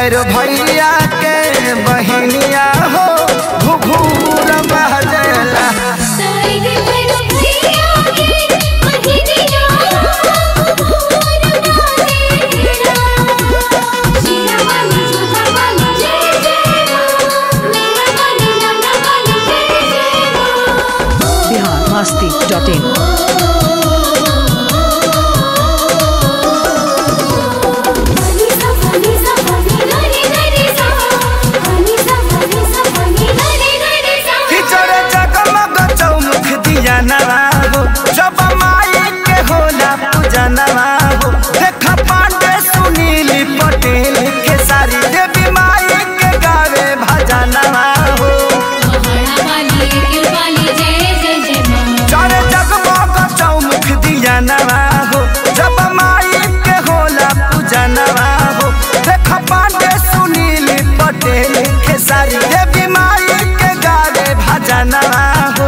भैरो भैया के बहनिया हो घुघुर बहजेला। biharmasti.in जब माई के होला पूजनवा हो देखा पांडे सुनील पटेल के सारी देवी माई के गावे भजनवा हो। चारे जगमग चौमुख दिया नवा हो जब माई के होला पूजनवा हो देखा पांडे सुनील पटेल के सारी देवी माई के गावे भजनवा हो।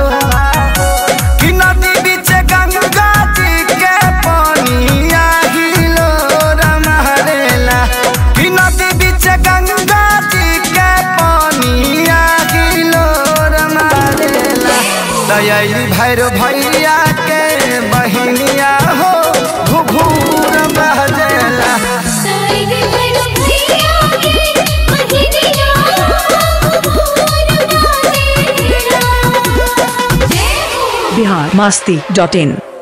भैरो भैया के बहनिया हो घुघुर बहजेला। biharmasti.in